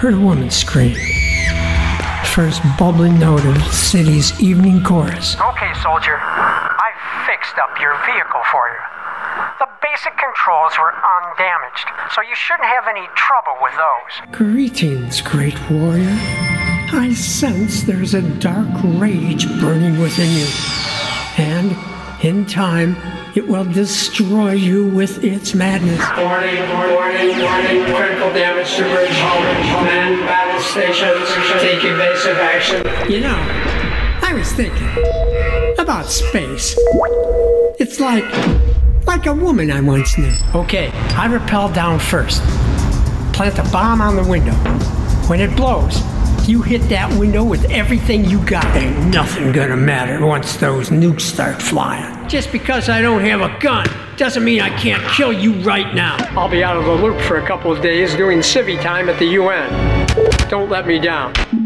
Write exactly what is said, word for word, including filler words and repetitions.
heard a woman scream. First bubbling note of the city's evening chorus. Okay, soldier. I've fixed up your vehicle for you. The basic controls were undamaged, so you shouldn't have any trouble with those. Greetings, great warrior. I sense there's a dark rage burning within you, and in time, it will destroy you with its madness. Warning, warning, warning, critical damage to bridge hull. Man, battle stations, take evasive action. You know, I was thinking about space. It's like, like a woman I once knew. Okay, I rappel down first. Plant a bomb on the window. When it blows, you hit that window with everything you got. Ain't nothing gonna matter once those nukes start flying. Just because I don't have a gun doesn't mean I can't kill you right now. I'll be out of the loop for a couple of days doing civvy time at the U N. Don't let me down.